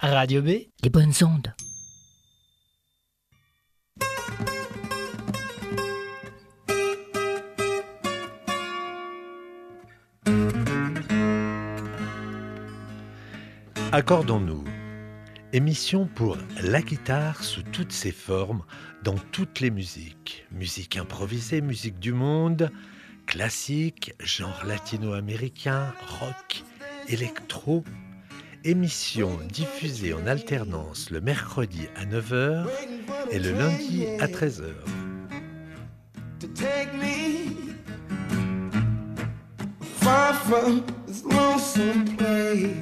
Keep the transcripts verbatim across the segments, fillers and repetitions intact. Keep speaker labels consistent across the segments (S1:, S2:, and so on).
S1: Radio B, les bonnes ondes.
S2: Accordons-nous. Émission pour la guitare sous toutes ses formes, dans toutes les musiques. Musique improvisée, musique du monde, classique, genre latino-américain, rock, électro. Émission diffusée en alternance le mercredi à neuf heures et le lundi à treize heures. To take me far from this lonesome place.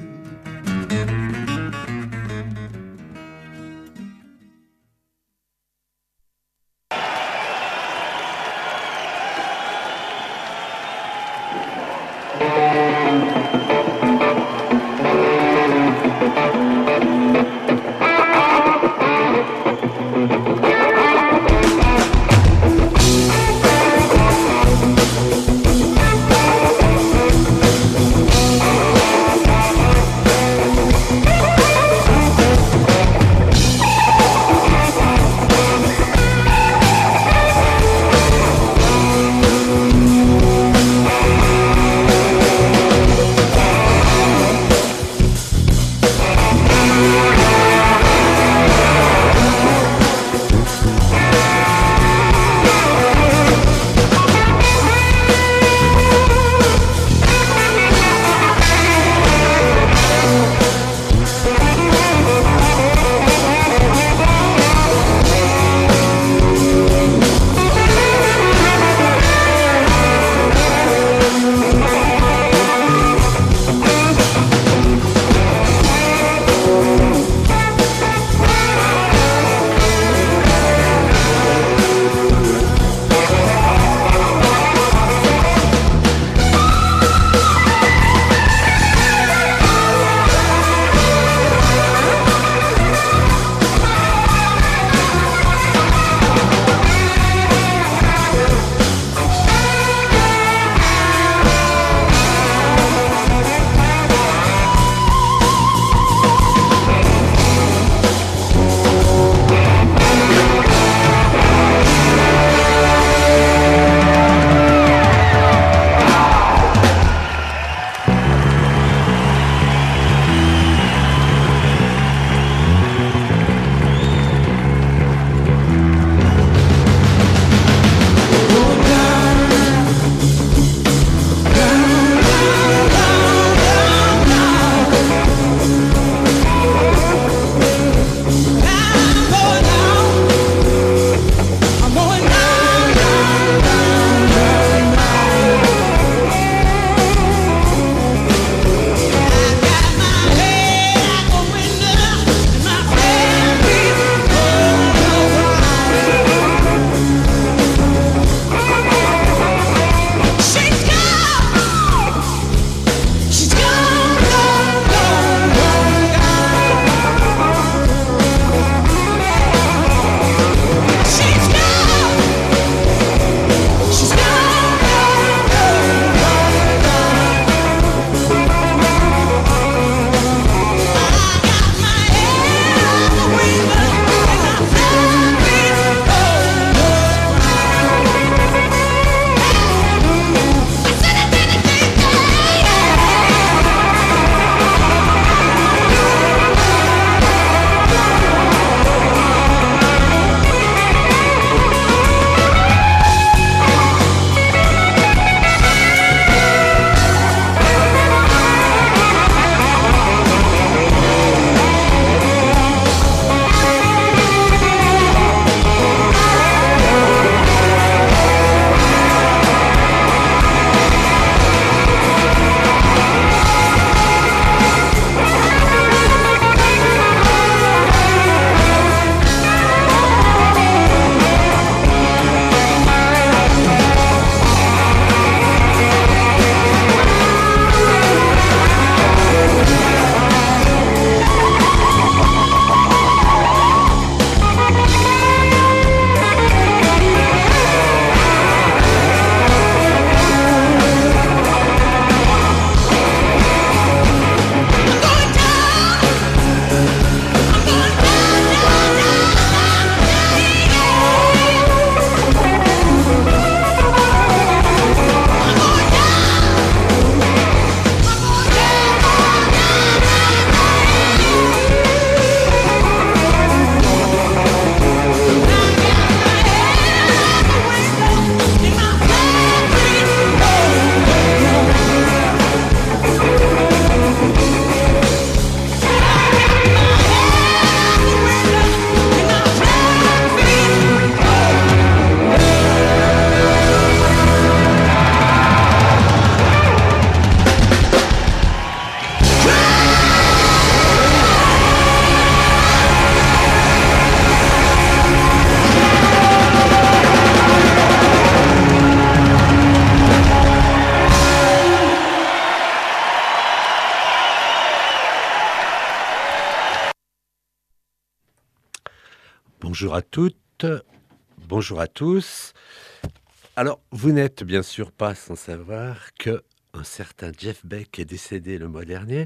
S2: Bonjour à toutes, bonjour à tous. Alors, vous n'êtes bien sûr pas sans savoir que un certain Jeff Beck est décédé le mois dernier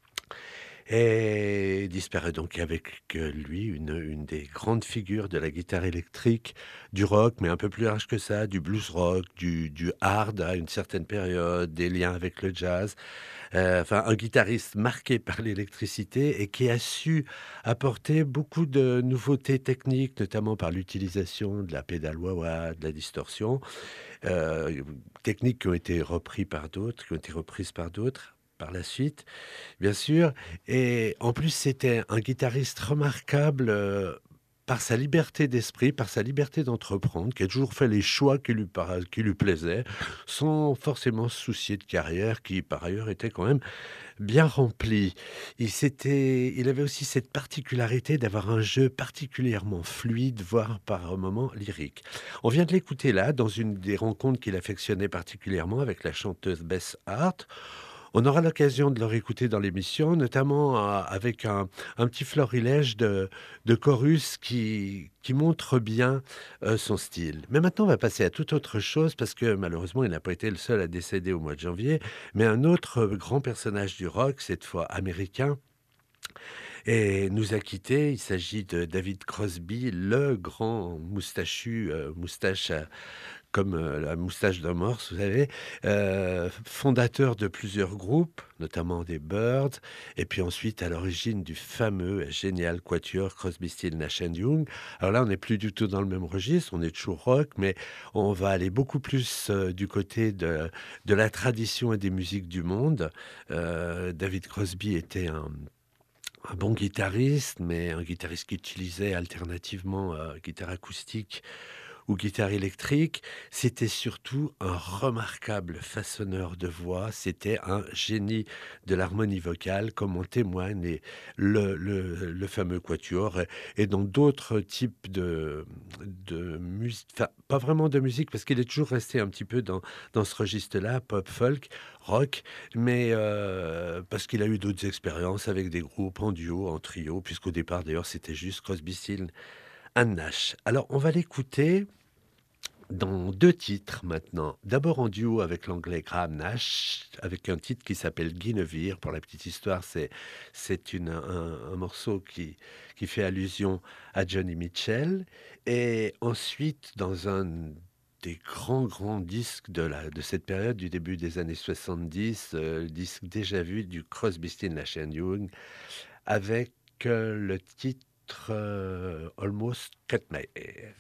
S2: et disparaît donc avec euh, lui une, une des grandes figures de la guitare électrique, du rock, mais un peu plus large que ça, du blues rock, du, du hard à une certaine période, des liens avec le jazz. Euh, enfin, un guitariste marqué par l'électricité et qui a su apporter beaucoup de nouveautés techniques, notamment par l'utilisation de la pédale wah-wah, de la distorsion, euh, techniques qui ont été reprises par d'autres, qui ont été reprises par d'autres par la suite, bien sûr. Et en plus, c'était un guitariste remarquable euh, par sa liberté d'esprit, par sa liberté d'entreprendre, qui a toujours fait les choix qui lui, para- qui lui plaisaient, sans forcément se soucier de carrière, qui par ailleurs était quand même bien rempli. Il, s'était, il avait aussi cette particularité d'avoir un jeu particulièrement fluide, voire par moments lyrique. On vient de l'écouter là, dans une des rencontres qu'il affectionnait particulièrement avec la chanteuse Beth Hart. On aura l'occasion de le réécouter dans l'émission, notamment euh, avec un, un petit florilège de, de chorus qui, qui montre bien euh, son style. Mais maintenant, on va passer à toute autre chose, parce que malheureusement, il n'a pas été le seul à décéder au mois de janvier, mais un autre grand personnage du rock, cette fois américain, et nous a quittés. Il s'agit de David Crosby, le grand moustachu, euh, moustache à- comme euh, la moustache d'un morse, vous savez, euh, fondateur de plusieurs groupes, notamment des Byrds, et puis ensuite à l'origine du fameux et génial quatuor Crosby, Stills, Nash and Young. Alors là, on n'est plus du tout dans le même registre, on est toujours rock, mais on va aller beaucoup plus euh, du côté de, de la tradition et des musiques du monde. Euh, David Crosby était un un bon guitariste, mais un guitariste qui utilisait alternativement euh, guitare acoustique ou guitare électrique. C'était surtout un remarquable façonneur de voix. C'était un génie de l'harmonie vocale, comme en témoigne les- le, le- le fameux quatuor. Et dans d'autres types de, de musique, enfin, pas vraiment de musique, parce qu'il est toujours resté un petit peu dans, dans ce registre-là, pop, folk, rock, mais euh, parce qu'il a eu d'autres expériences avec des groupes en duo, en trio, puisqu'au départ, d'ailleurs, c'était juste Crosby, Stills, and Nash. Alors, on va l'écouter dans deux titres maintenant. D'abord en duo avec l'anglais Graham Nash, avec un titre qui s'appelle Guinevere. Pour la petite histoire, c'est, c'est une, un, un morceau qui, qui fait allusion à Johnny Mitchell. Et ensuite, dans un des grands, grands disques de, la, de cette période, du début des années soixante-dix, euh, le disque déjà vu du Crosby, Stills, Nash and Young, avec euh, le titre euh, Almost Cut My Hair.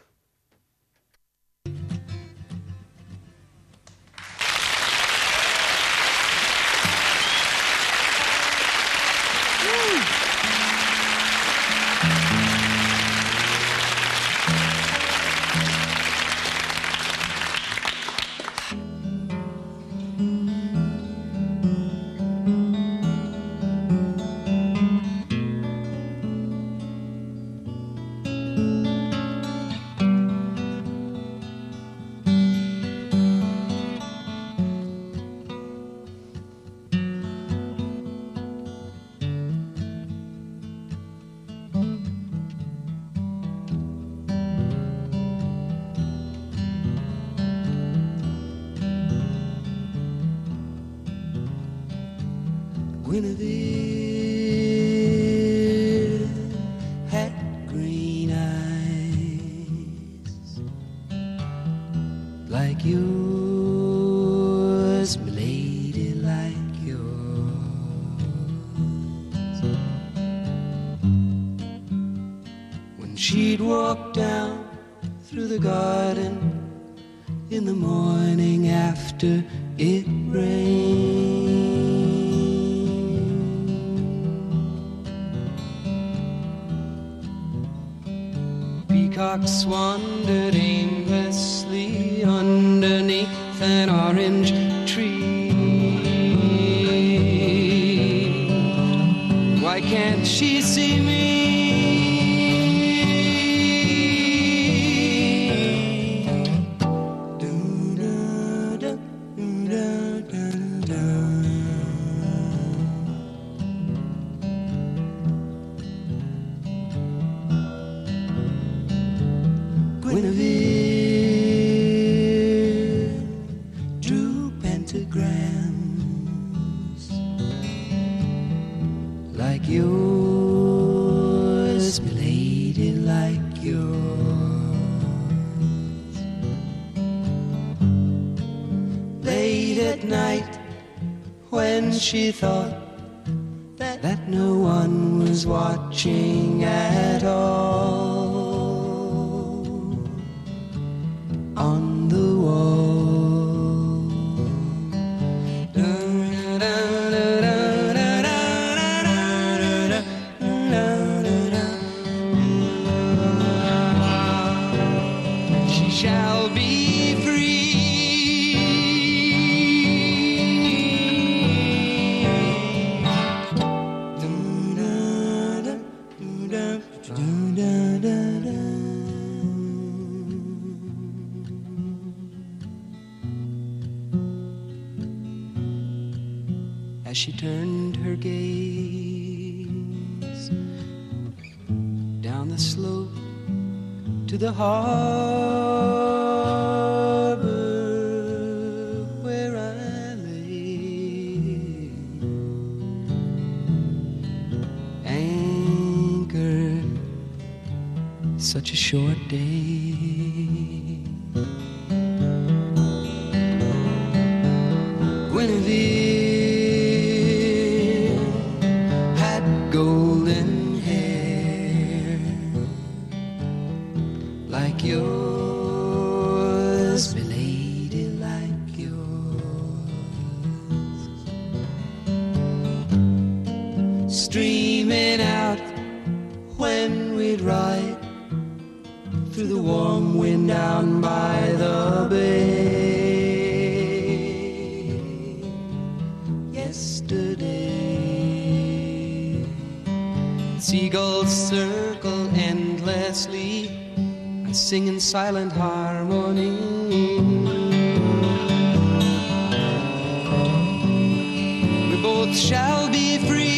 S3: Guinevere had green eyes like yours, milady, like yours. When she'd walk down through the garden in the morning after it rained, peacocks wandered aimlessly underneath an orange tree. Why can't she see me? Do-da-da, do-da-da-da. yours. Late at night, when she thought that, that no one was watching at all, on the wall. She shall be free. As she turned her gaze down the slope to the harbor where I lay, anchored such a short day. Guinevere had golden hair like yours, milady, like yours, streaming out when we'd ride through the warm wind down by the bay. Yesterday, seagulls circle endlessly and sing in silent harmony. We both shall be free.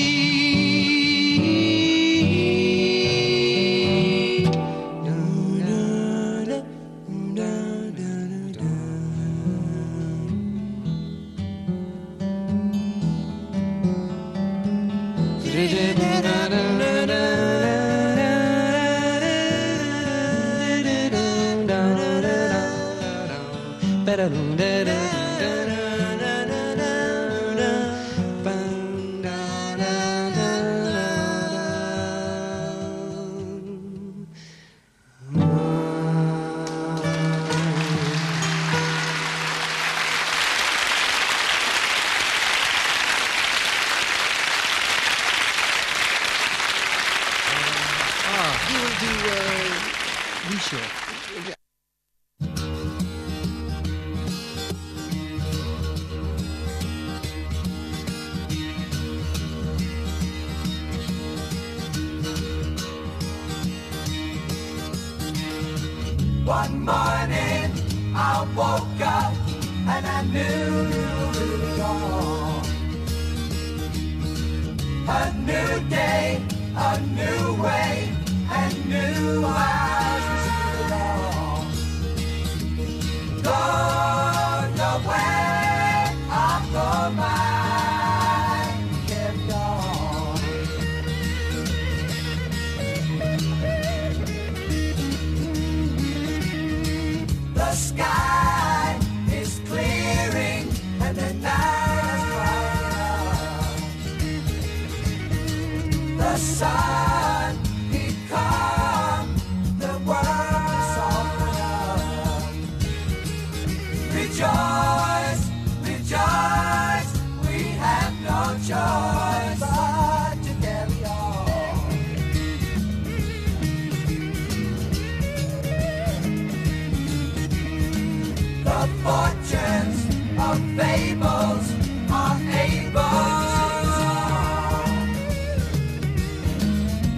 S4: One morning I woke up and I knew it was gone. A new day, a new way, and new hours to belong. Gone away, I thought mine kept on. The sky is clearing and the night is bright. The sun, he come, the world is softened up. Rejoice, rejoice, we have no choice but to carry on. The fortunes of fables are able to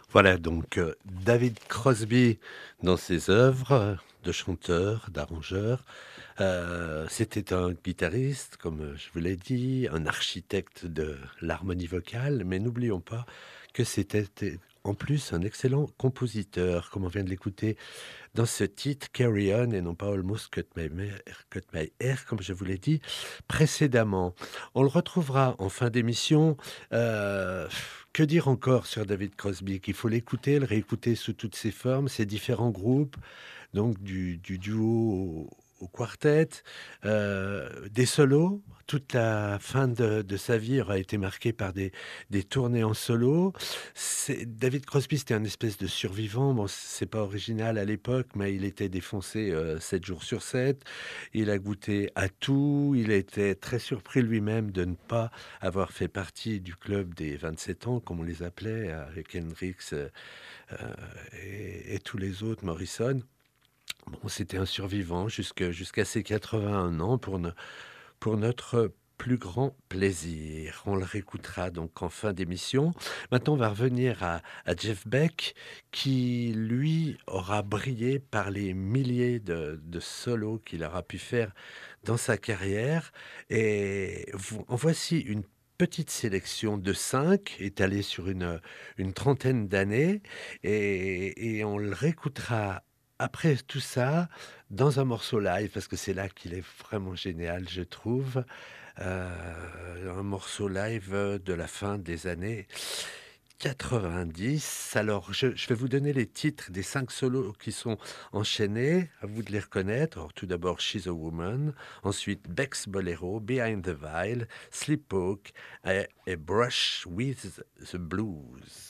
S2: Voilà donc euh, David Crosby dans ses œuvres de chanteur, d'arrangeur. Euh, c'était un guitariste, comme je vous l'ai dit, un architecte de l'harmonie vocale, mais n'oublions pas que c'était en plus un excellent compositeur, comme on vient de l'écouter dans ce titre Carry On et non pas Almost Cut My, Hair, Cut My Hair, comme je vous l'ai dit précédemment. On le retrouvera en fin d'émission. Euh, que dire encore sur David Crosby? Qu'il faut l'écouter, le réécouter sous toutes ses formes, ses différents groupes, donc du, du duo au, au quartet, euh, des solos. Toute la fin de, de sa vie aura été marquée par des, des tournées en solo. C'est, David Crosby, c'était un espèce de survivant. Bon, c'est pas original à l'époque, mais il était défoncé euh, sept jours sur sept. Il a goûté à tout. Il était très surpris lui-même de ne pas avoir fait partie du club des vingt-sept ans, comme on les appelait, avec Hendrix euh, et, et tous les autres, Morrison. Bon, c'était un survivant jusqu'à, jusqu'à ses quatre-vingt-un ans pour, ne, pour notre plus grand plaisir. On le réécoutera donc en fin d'émission. Maintenant, on va revenir à, à Jeff Beck, qui, lui, aura brillé par les milliers de, de solos qu'il aura pu faire dans sa carrière. Et en voici une petite sélection de cinq, étalée sur une, une trentaine d'années, et, et on le réécoutera après tout ça, dans un morceau live, parce que c'est là qu'il est vraiment génial, je trouve, euh, un morceau live de la fin des années quatre-vingt-dix. Alors, je, je vais vous donner les titres des cinq solos qui sont enchaînés, à vous de les reconnaître. Alors, tout d'abord, She's a Woman, ensuite Beck's Bolero, Behind the Veil, Sleepwalk et, et Brush with the Blues.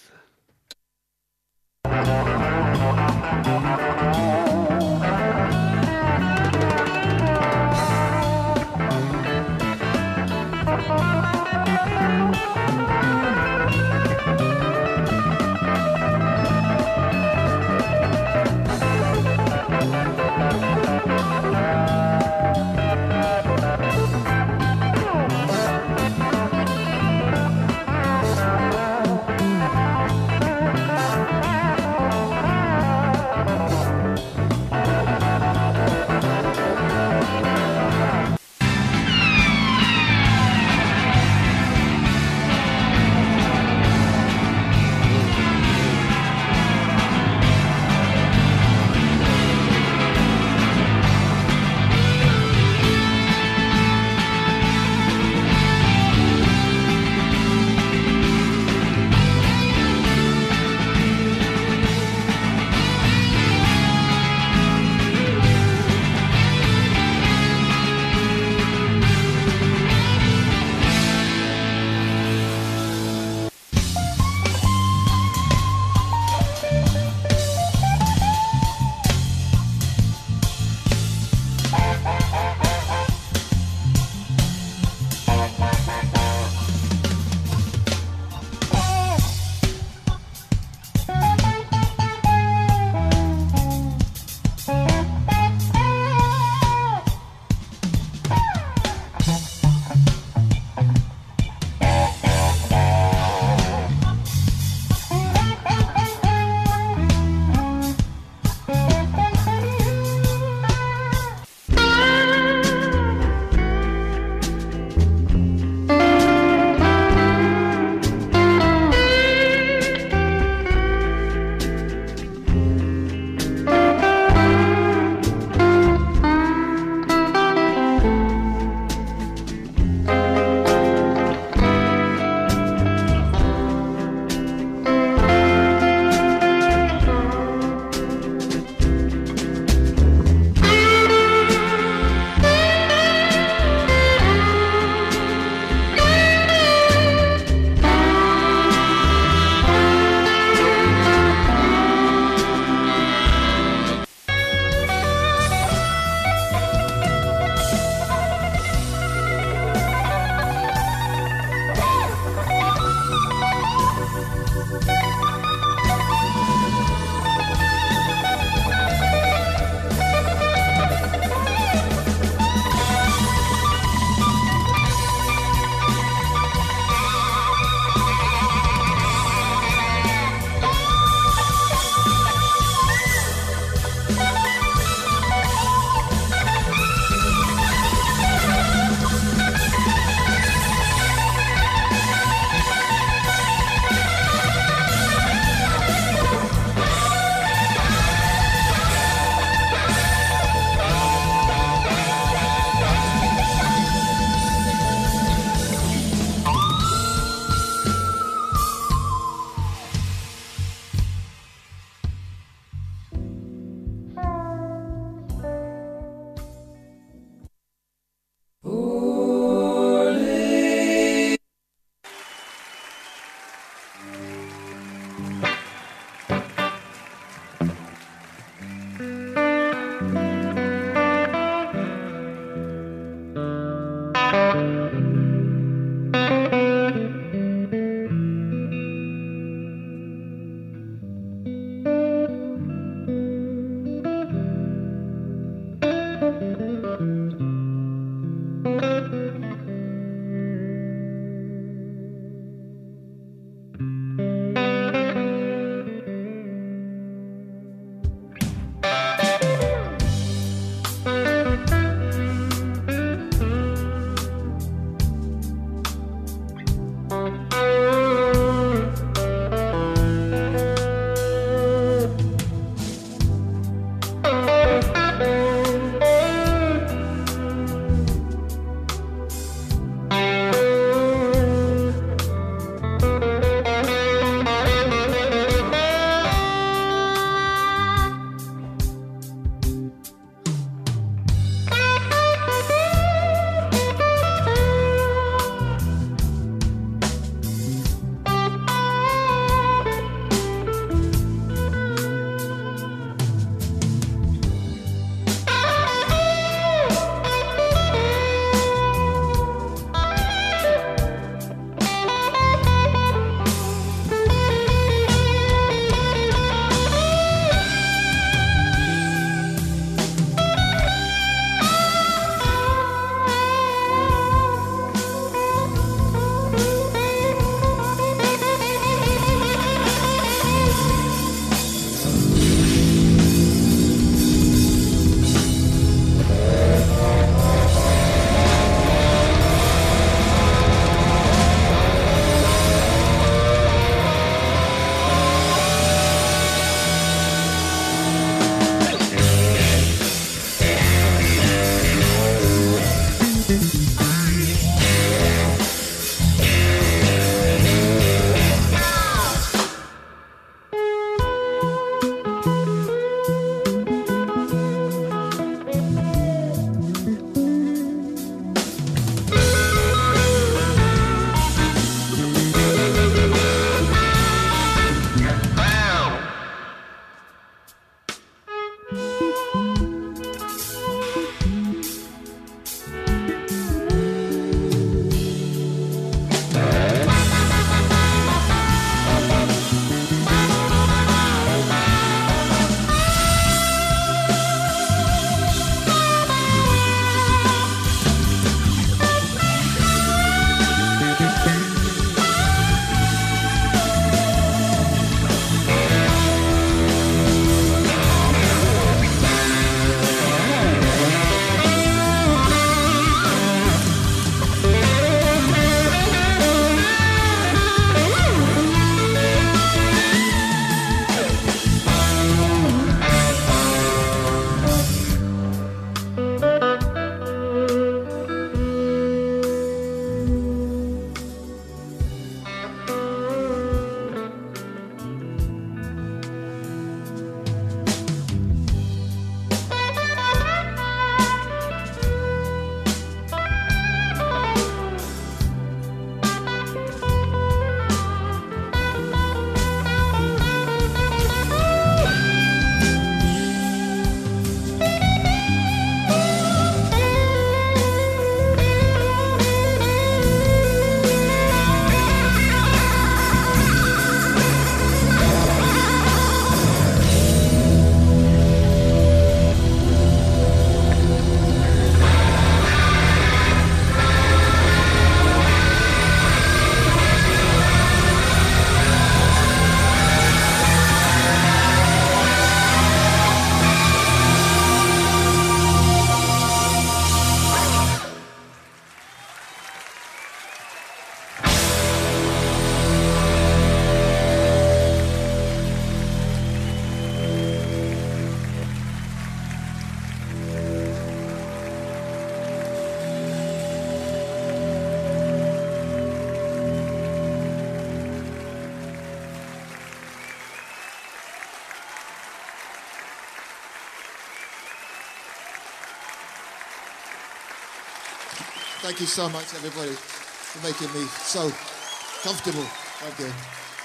S5: Thank you so much, everybody, for making me so comfortable. Thank you.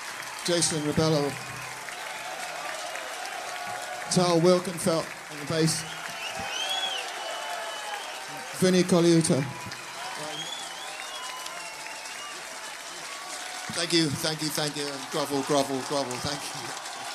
S5: Jason Rebello, Tal Wilkenfeld on the bass, Vinnie Colaiuta. Thank you, thank you, thank you, and grovel, grovel, grovel, thank you.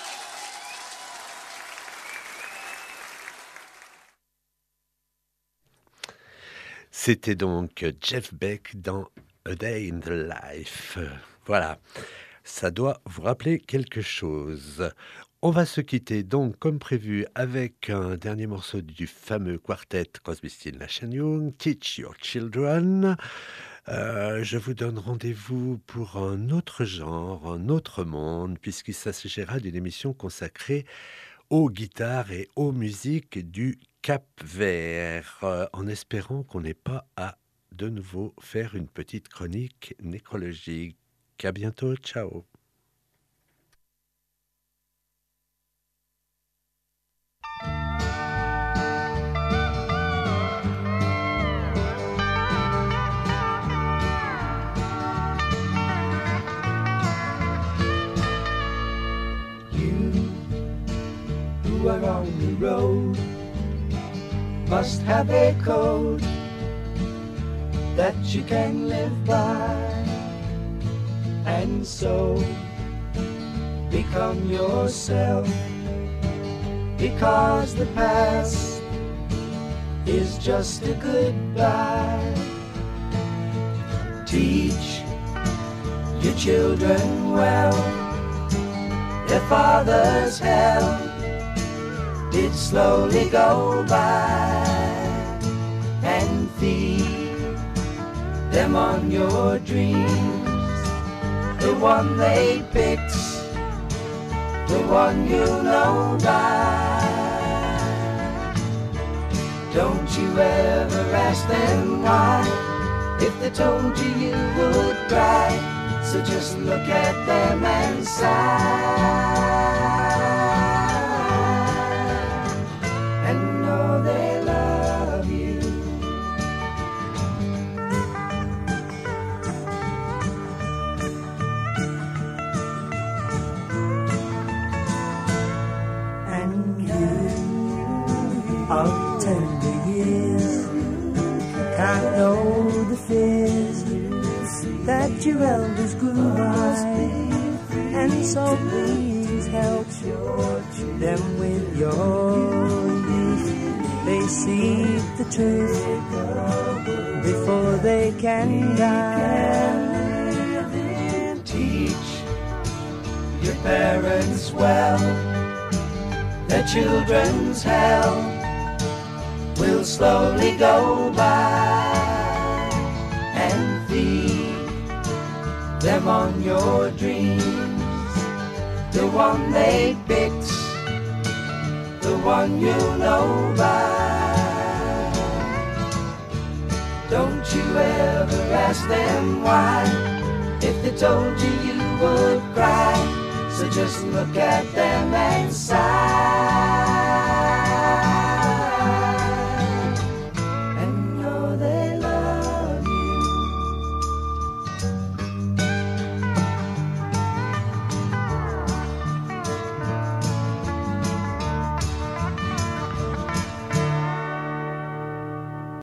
S2: C'était donc Jeff Beck dans A Day in the Life. Voilà, ça doit vous rappeler quelque chose. On va se quitter donc comme prévu avec un dernier morceau du fameux quartet Crosby, Stills, Nash and Young, Teach Your Children. Euh, je vous donne rendez-vous pour un autre genre, un autre monde, puisqu'il s'agira d'une émission consacrée aux guitares et aux musiques du Cap-Vert, euh, en espérant qu'on n'ait pas à de nouveau faire une petite chronique nécrologique. À bientôt, ciao.
S3: You are on the road, must have a code that you can live by, and so become yourself, because the past is just a goodbye. Teach your children well, their father's hell did slowly go by, and feed them on your dreams, the one they picked, the one you know by. Don't you ever ask them why. If they told you, you would cry. So just look at them and sigh, and know they love you.
S6: And you of tender years can't know the fears that your elders grew by, and so please help them with your youth. They see the truth before they can die.
S3: Teach your parents well, their children's hell will slowly go by, and feed them on your dreams, the one they picked, the one you know by. Don't you ever ask them why. If they told you, you would cry. So just look at them and sigh.